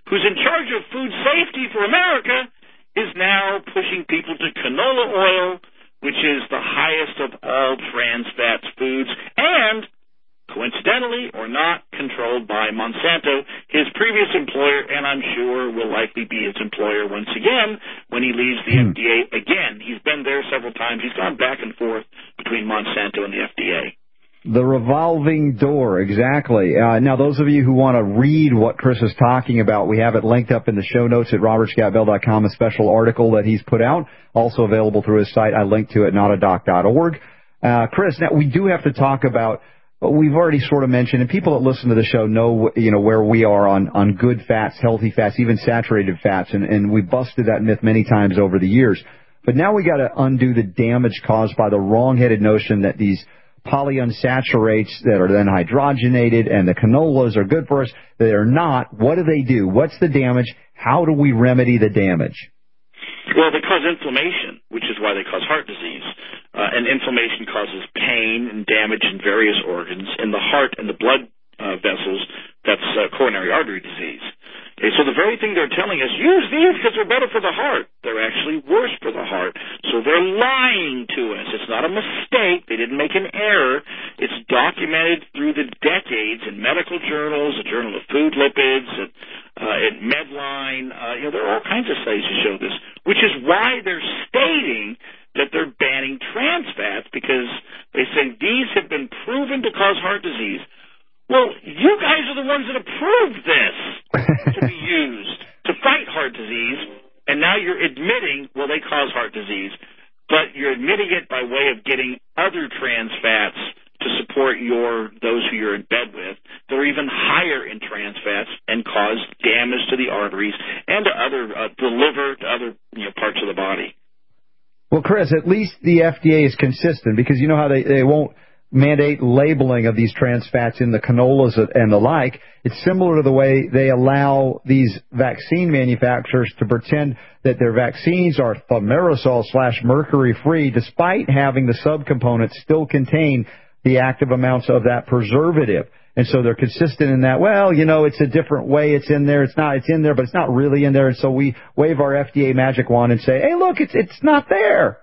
who's in charge of food safety for America, is now pushing people to canola oil, which is the highest of all trans fats foods, and, coincidentally or not, controlled by Monsanto, his previous employer, and I'm sure will likely be his employer once again when he leaves the hmm. F D A again. He's been there several times. He's gone back and forth between Monsanto and the F D A. The revolving door, exactly. Uh, now, those of you who want to read what Chris is talking about, we have it linked up in the show notes at robert scott bell dot com, a special article that he's put out, also available through his site. I linked to it, not a doc dot org. Uh, Chris, now we do have to talk about, we've already sort of mentioned, and people that listen to the show know, you know, where we are on, on good fats, healthy fats, even saturated fats, and, and we busted that myth many times over the years. But now we got to undo the damage caused by the wrong-headed notion that these polyunsaturates that are then hydrogenated and the canolas are good for us. They are not. What do they do? What's the damage? How do we remedy the damage? Well, they cause inflammation, which is why they cause heart disease. Uh, and inflammation causes pain and damage in various organs. In the heart and the blood uh, vessels, that's uh, coronary artery disease. Okay, so the very thing they're telling us, use these because they're better for the heart. They're actually worse for the heart. So they're lying to us. It's not a mistake. They didn't make an error. It's documented through the decades in medical journals, the Journal of Food Lipids, and, uh, at Medline. Uh, you know, there are all kinds of studies to show this, which is why they're stating that they're banning trans fats, because they say these have been proven to cause heart disease. Well, you guys are the ones that approved this to be used to fight heart disease, and now you're admitting, well, they cause heart disease, but you're admitting it by way of getting other trans fats to support your those who you're in bed with. They're even higher in trans fats and cause damage to the arteries and to other uh, the liver, to other you know, parts of the body. Well, Chris, at least the F D A is consistent, because you know how they, they won't mandate labeling of these trans fats in the canolas and the like. It's similar to the way they allow these vaccine manufacturers to pretend that their vaccines are thimerosal slash mercury free, despite having the subcomponents still contain the active amounts of that preservative. And so they're consistent in that, well, you know, it's a different way it's in there. It's not, it's in there, but it's not really in there. And so we wave our F D A magic wand and say, hey, look, it's, it's not there.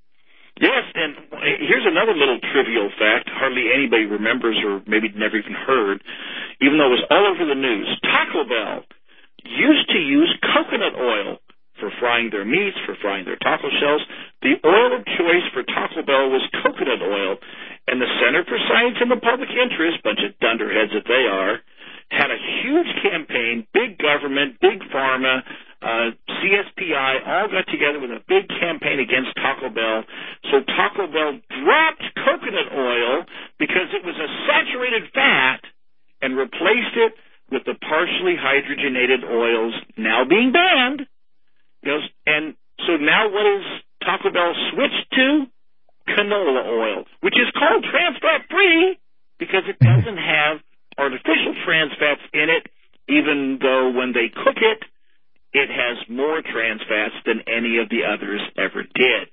Yes, and here's another little trivial fact hardly anybody remembers or maybe never even heard, even though it was all over the news. Taco Bell used to use coconut oil for frying their meats, for frying their taco shells. The oil of choice for Taco Bell was coconut oil, and the Center for Science and the Public Interest, bunch of dunderheads that they are, had a huge campaign, big government, big pharma, Uh, C S P I all got together with a big campaign against Taco Bell. So Taco Bell dropped coconut oil because it was a saturated fat and replaced it with the partially hydrogenated oils now being banned. You know, and so now what is Taco Bell switched to? Canola oil, which is called trans fat free because it doesn't have artificial trans fats in it, even though when they cook it, it has more trans fats than any of the others ever did.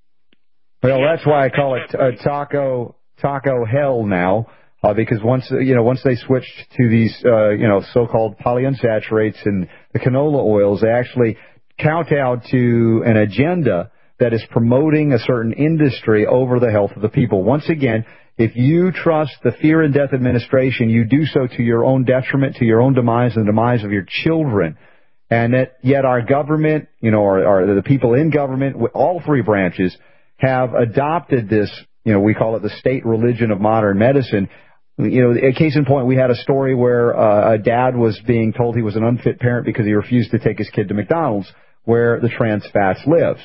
Well, that's why I call it uh, taco taco hell now, uh, because once you know once they switched to these uh, you know so-called polyunsaturates and the canola oils, they actually kowtowed to an agenda that is promoting a certain industry over the health of the people. Once again, if you trust the Fear and Death Administration, you do so to your own detriment, to your own demise, and the demise of your children. And that yet our government, you know, or, or the people in government, all three branches, have adopted this, you know, we call it the state religion of modern medicine. You know, a case in point, we had a story where uh, a dad was being told he was an unfit parent because he refused to take his kid to McDonald's, where the trans fats lives.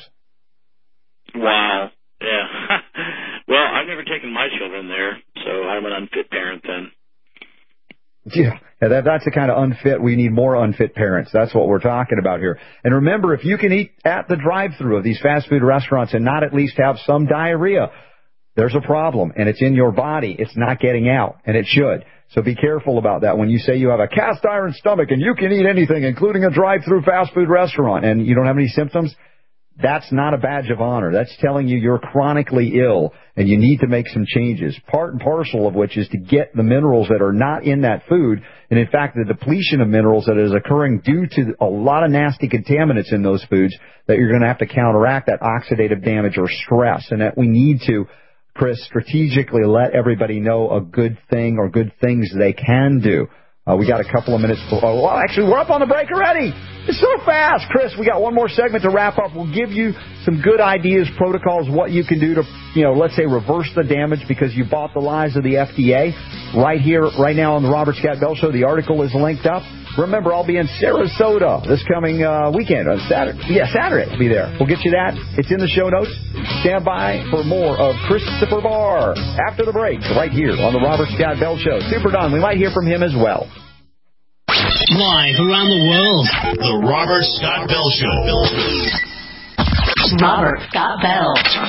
Wow. Yeah. Well, I've never taken my children there, so I'm an unfit parent then. Yeah, that, that's the kind of unfit. We need more unfit parents. That's what we're talking about here. And remember, if you can eat at the drive-thru of these fast food restaurants and not at least have some diarrhea, there's a problem, and it's in your body. It's not getting out, and it should. So be careful about that. When you say you have a cast iron stomach and you can eat anything, including a drive-thru fast food restaurant, and you don't have any symptoms, That's not a badge of honor. That's telling you you're chronically ill and you need to make some changes. Part and parcel of which is to get the minerals that are not in that food. And in fact, the depletion of minerals that is occurring due to a lot of nasty contaminants in those foods that you're going to have to counteract that oxidative damage or stress. And that we need to, Chris, strategically let everybody know a good thing or good things they can do. Uh, we got a couple of minutes. For, oh, well, actually, we're up on the break already. It's so fast. Chris, we got one more segment to wrap up. We'll give you some good ideas, protocols, what you can do to, you know, let's say reverse the damage because you bought the lies of the F D A. Right here, right now on the Robert Scott Bell Show, the article is linked up. Remember, I'll be in Sarasota this coming uh, weekend on Saturday. Yeah, Saturday I'll be there. We'll get you that. It's in the show notes. Stand by for more of Christopher Barr after the break right here on the Robert Scott Bell Show. Super Don, we might hear from him as well. Live around the world, the Robert Scott Bell Show. Robert Scott Bell.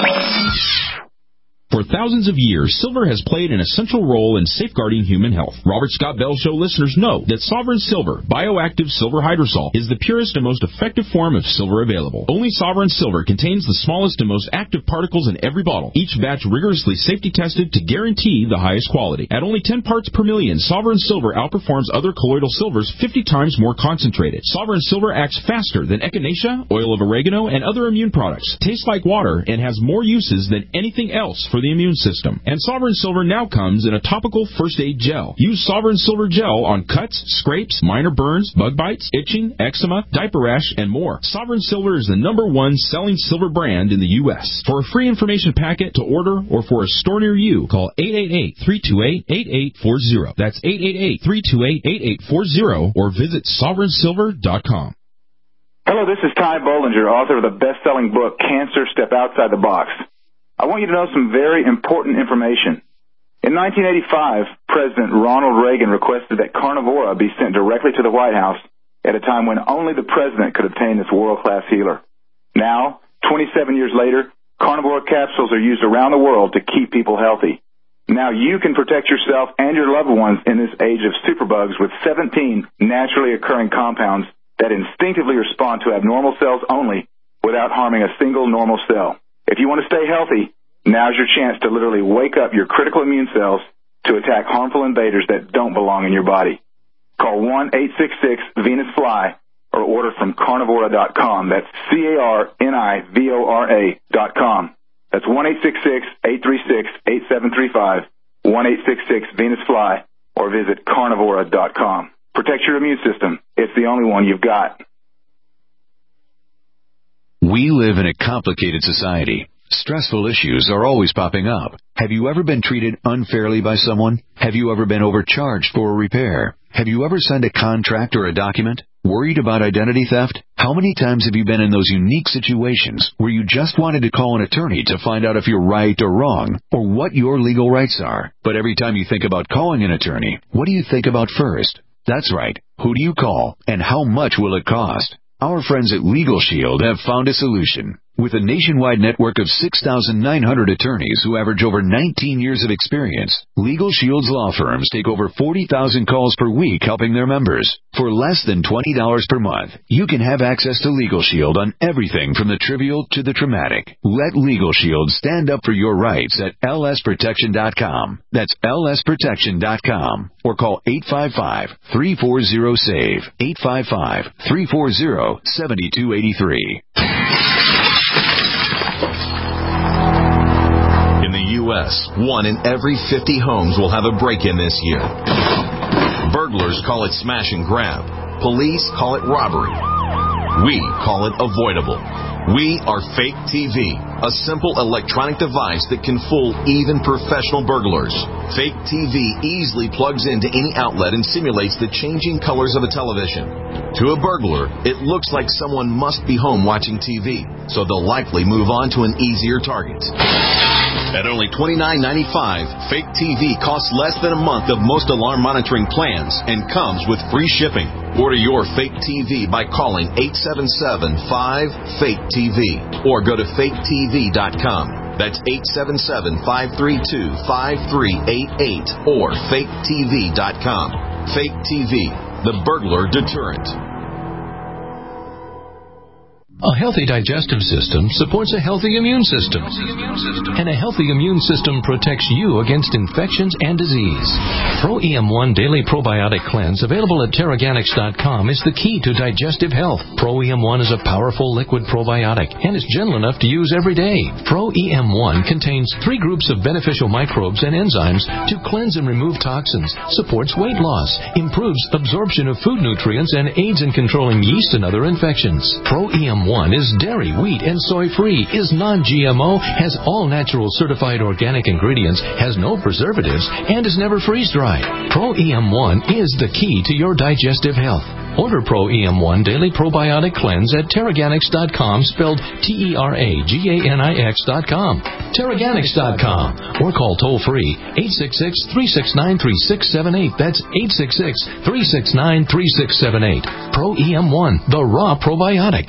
For thousands of years, silver has played an essential role in safeguarding human health. Robert Scott Bell Show listeners know that Sovereign Silver, bioactive silver hydrosol, is the purest and most effective form of silver available. Only Sovereign Silver contains the smallest and most active particles in every bottle, each batch rigorously safety tested to guarantee the highest quality. At only ten parts per million, Sovereign Silver outperforms other colloidal silvers fifty times more concentrated. Sovereign Silver acts faster than echinacea, oil of oregano, and other immune products, tastes like water, and has more uses than anything else for the immune system. And Sovereign Silver now comes in a topical first aid gel. Use Sovereign Silver gel on cuts, scrapes, minor burns, bug bites, itching, eczema, diaper rash, and more. Sovereign Silver is the number one selling silver brand in the U S. For a free information packet to order or for a store near you, call eight eight eight, three two eight, eight eight four zero. That's eight eight eight, three two eight, eight eight four zero or visit sovereign silver dot com. Hello, this is Ty Bollinger, author of the best-selling book, Cancer, Step Outside the Box. I want you to know some very important information. In nineteen eighty-five, President Ronald Reagan requested that Carnivora be sent directly to the White House at a time when only the president could obtain this world-class healer. Now, twenty-seven years later, Carnivora capsules are used around the world to keep people healthy. Now you can protect yourself and your loved ones in this age of superbugs with seventeen naturally occurring compounds that instinctively respond to abnormal cells only without harming a single normal cell. If you want to stay healthy, now's your chance to literally wake up your critical immune cells to attack harmful invaders that don't belong in your body. Call one eight six six Venus Fly or order from carnivora dot com. That's C A R N I V O R A dot com. That's one eight six six, eight three six, eight seven three five, one eight six six Venus Fly, or visit carnivora dot com. Protect your immune system. It's the only one you've got. We live in a complicated society. Stressful issues are always popping up. Have you ever been treated unfairly by someone? Have you ever been overcharged for a repair? Have you ever signed a contract or a document? Worried about identity theft? How many times have you been in those unique situations where you just wanted to call an attorney to find out if you're right or wrong, or what your legal rights are? But every time you think about calling an attorney, what do you think about first? That's right. Who do you call, and how much will it cost? Our friends at Legal Shield have found a solution. With a nationwide network of six thousand nine hundred attorneys who average over nineteen years of experience, Legal Shield's law firms take over forty thousand calls per week helping their members. For less than twenty dollars per month, you can have access to Legal Shield on everything from the trivial to the traumatic. Let Legal Shield stand up for your rights at L S protection dot com. That's L S protection dot com. Or call eight five five, three four zero, S A V E, eight five five, three four zero, seven two eight three. In the U S, one in every fifty homes will have a break-in this year. Burglars call it smash and grab. Police call it robbery. We call it avoidable. We are Fake T V, a simple electronic device that can fool even professional burglars. Fake T V easily plugs into any outlet and simulates the changing colors of a television. To a burglar, it looks like someone must be home watching T V, so they'll likely move on to an easier target. At only twenty-nine ninety-five, Fake T V costs less than a month of most alarm monitoring plans and comes with free shipping. Order your Fake T V by calling eight seven seven, five, FAKE T V or go to fake T V dot com. That's eight seven seven, five three two, five three eight eight or fake T V dot com. Fake T V, the burglar deterrent. A healthy digestive system supports a healthy immune system. And a healthy immune system protects you against infections and disease. Pro E M one Daily Probiotic Cleanse, available at Terraganics dot com, is the key to digestive health. Pro E M one is a powerful liquid probiotic and is gentle enough to use every day. Pro E M one contains three groups of beneficial microbes and enzymes to cleanse and remove toxins, supports weight loss, improves absorption of food nutrients, and aids in controlling yeast and other infections. Pro E M one is dairy, wheat, and soy-free, is non-G M O, has all natural certified organic ingredients, has no preservatives, and is never freeze-dried. Pro E M one is the key to your digestive health. Order Pro E M one Daily Probiotic Cleanse at Terraganics dot com, spelled T E R A G A N I X dot com. Terraganics dot com. Or call toll-free eight six six, three six nine, three six seven eight. That's eight six six, three six nine, three six seven eight. Pro E M one, the raw probiotic.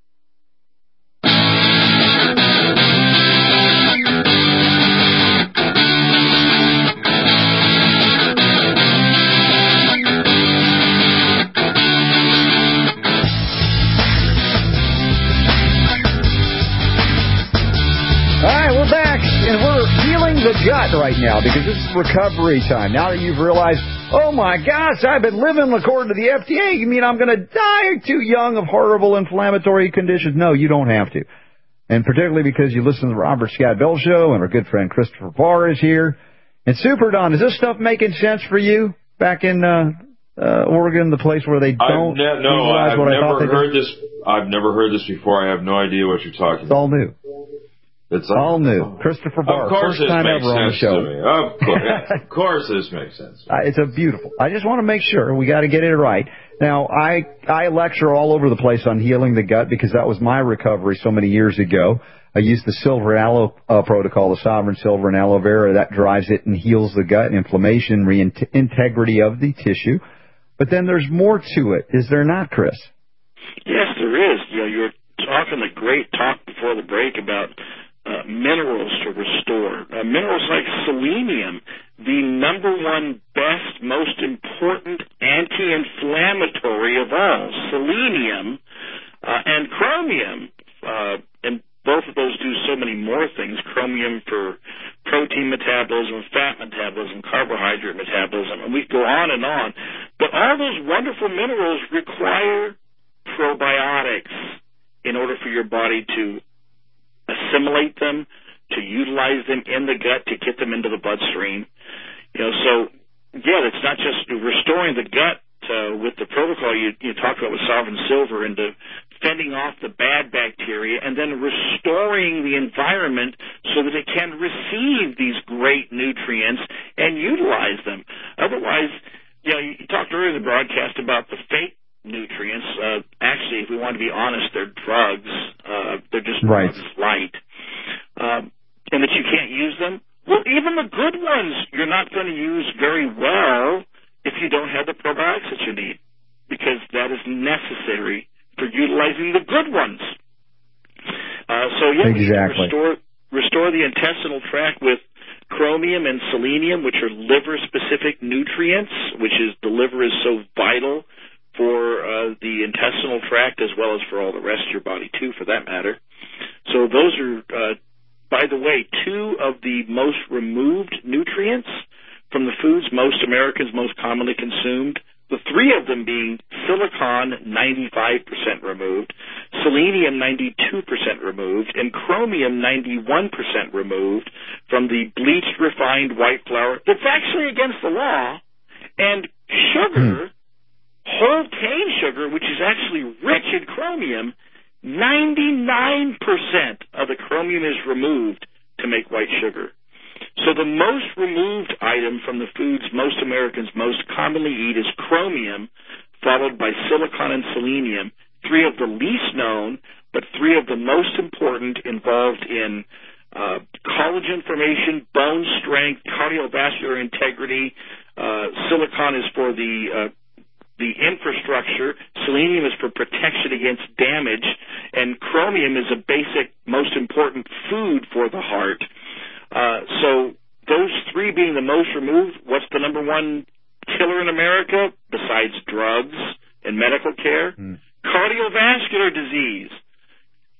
The gut right now, because this is recovery time. Now that you've realized, oh my gosh, I've been living according to the F D A, you mean I'm going to die too young of horrible inflammatory conditions? No, you don't have to. And particularly because you listen to the Robert Scott Bell Show, and our good friend Christopher Barr is here. And Super Don, is this stuff making sense for you back in uh, uh, Oregon, the place where they don't I've ne- no, realize I've what I thought never they heard did? this. I've never heard this before. I have no idea what you're talking It's all about. new. It's all new. Christopher Barr, of course first this time makes ever on the sense show. to me. Of course, of course this makes sense. Uh, it's a beautiful. I just want to make sure we got to get it right. Now, I I lecture all over the place on healing the gut because that was my recovery so many years ago. I used the Silver Aloe uh, protocol, the Sovereign Silver and Aloe Vera. That drives it and heals the gut, inflammation, re-integrity of the tissue. But then there's more to it. Is there not, Chris? Yes, there is. You know, you were talking the great talk before the break about Uh, minerals to restore. Uh, minerals like selenium, the number one best, most important anti-inflammatory of all. Selenium uh, and chromium, uh, and both of those do so many more things. Chromium for protein metabolism, fat metabolism, carbohydrate metabolism, and we go on and on. But all those wonderful minerals require probiotics in order for your body to assimilate them, to utilize them in the gut, to get them into the bloodstream. You know, so, yeah, it's not just restoring the gut uh, with the protocol you, you talked about with Sovereign Silver, into fending off the bad bacteria and then restoring the environment so that it can receive these great nutrients and utilize them. Otherwise, you know, you talked earlier in the broadcast about the fake nutrients. Uh, actually, if we want to be honest, they're drugs. Uh, they're just right. drugs light. Um, and that you can't use them. Well, even the good ones you're not going to use very well if you don't have the probiotics that you need, because that is necessary for utilizing the good ones. Uh, so, yeah, exactly. we can restore, restore the intestinal tract with chromium and selenium, which are liver-specific nutrients, which is the liver is so vital for uh, the intestinal tract as well as for all the rest of your body, too, for that matter. So those are, uh, by the way, two of the most removed nutrients from the foods most Americans most commonly consumed, the three of them being silicon, ninety-five percent removed, selenium, ninety-two percent removed, and chromium, ninety-one percent removed from the bleached, refined white flour that's actually against the law, and sugar, hmm. whole cane sugar, which is actually rich in chromium, ninety-nine percent of the chromium is removed to make white sugar. So the most removed item from the foods most Americans most commonly eat is chromium, followed by silicon and selenium, three of the least known, but three of the most important, involved in uh, collagen formation, bone strength, cardiovascular integrity. Uh, silicon is for the uh, the infrastructure, selenium is for protection against damage, and chromium is a basic, most important food for the heart. Uh, so those three being the most removed, what's the number one killer in America besides drugs and medical care? Mm. Cardiovascular disease.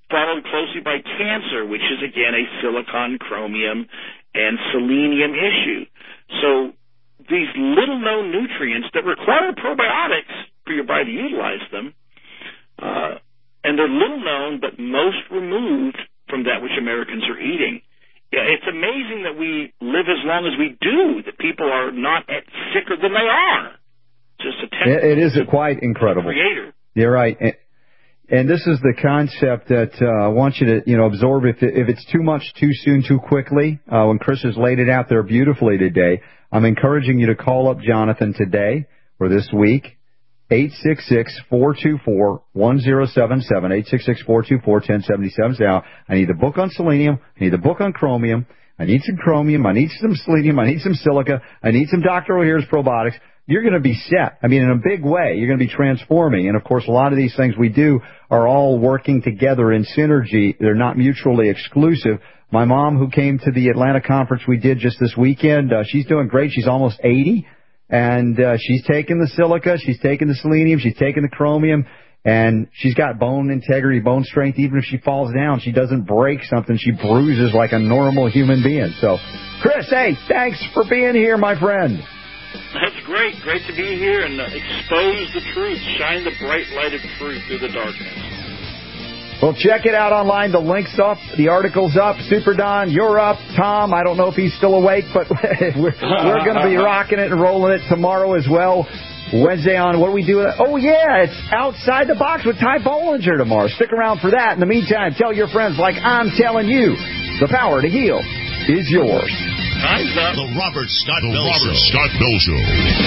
followed closely by cancer, which is, again, a silicon, chromium, and selenium issue. So these little-known nutrients that require probiotics for your body to utilize them, uh, and they're little-known but most removed from that which Americans are eating. Yeah, it's amazing that we live as long as we do, that people are not at sicker than they are. Just a it, it is quite incredible. Creator. You're right. And, and this is the concept that uh, I want you to, you know, absorb. If, it, if it's too much, too soon, too quickly, uh, when Chris has laid it out there beautifully today, I'm encouraging you to call up Jonathan today or this week, eight six six, four two four, one zero seven seven, eight six six, four two four, one zero seven seven. Now, I need a book on selenium. I need a book on chromium. I need some chromium. I need some selenium. I need some silica. I need some Doctor O'Hare's probiotics. You're going to be set. I mean, in a big way, you're going to be transforming. And, of course, a lot of these things we do are all working together in synergy. They're not mutually exclusive. My mom, who came to the Atlanta conference we did just this weekend, uh, she's doing great. She's almost eighty. And uh, she's taking the silica, she's taking the selenium, she's taking the chromium, and she's got bone integrity, bone strength. Even if she falls down, she doesn't break something. She bruises like a normal human being. So, Chris, hey, thanks for being here, my friend. That's great. Great to be here and uh, expose the truth. Shine the bright light of truth through the darkness. Well, check it out online. The link's up. The article's up. Super Don, you're up. Tom, I don't know if he's still awake, but we're, we're going to be rocking it and rolling it tomorrow as well. Wednesday on, what do we do? Oh, yeah, it's Outside the Box with Ty Bollinger tomorrow. Stick around for that. In the meantime, tell your friends like I'm telling you, the power to heal is yours. Time's up. The Robert Scott the Bell Robert Show. Scott Bell Show.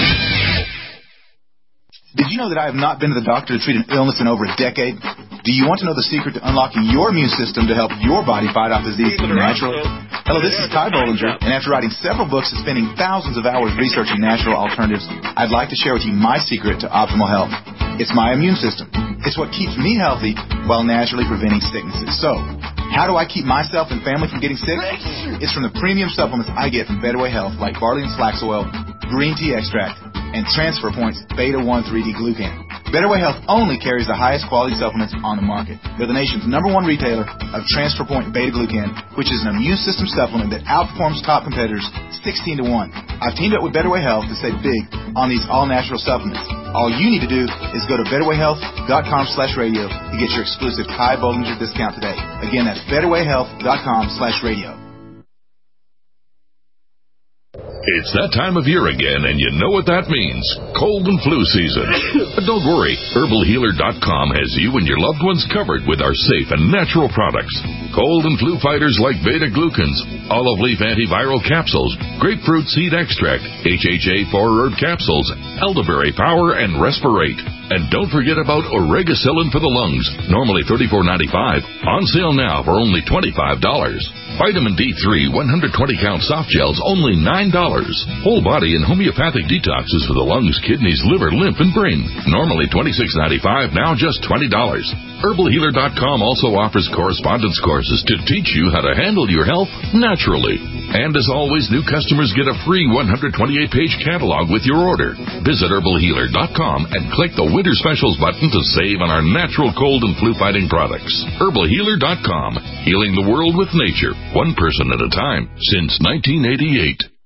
Did you know that I have not been to the doctor to treat an illness in over a decade? Do you want to know the secret to unlocking your immune system to help your body fight off disease naturally? Hello, this is Ty Bollinger, and after writing several books and spending thousands of hours researching natural alternatives, I'd like to share with you my secret to optimal health. It's my immune system. It's what keeps me healthy while naturally preventing sicknesses. So, how do I keep myself and family from getting sick? It's from the premium supplements I get from Betterway Health, like barley and flax oil, green tea extract, and Transfer Points Beta one three D Glucan. Betterway Health only carries the highest quality supplements on the market. They're the nation's number one retailer of Transfer Point Beta Glucan, which is an immune system supplement that outperforms top competitors sixteen to one. I've teamed up with Betterway Health to save big on these all-natural supplements. All you need to do is go to betterwayhealth.com slash radio to get your exclusive Ty Bollinger discount today. Again, that's betterwayhealth.com slash radio. It's that time of year again, and you know what that means. Cold and flu season. But don't worry, herbal healer dot com has you and your loved ones covered with our safe and natural products. Cold and flu fighters like beta-glucans, olive leaf antiviral capsules, grapefruit seed extract, H H A four herb capsules, elderberry power, and Respirate. And don't forget about Oregacillin for the lungs, normally thirty-four ninety-five, on sale now for only twenty-five dollars. Vitamin D three one hundred twenty count soft gels, only nine dollars. Whole body and homeopathic detoxes for the lungs, kidneys, liver, lymph, and brain, normally twenty-six ninety-five, now just twenty dollars. herbal healer dot com also offers correspondence courses to teach you how to handle your health naturally. And as always, new customers get a free one hundred twenty-eight page catalog with your order. Visit herbal healer dot com and click the Winter Specials button to save on our natural cold and flu fighting products. herbal healer dot com, healing the world with nature, one person at a time, since nineteen eighty-eight.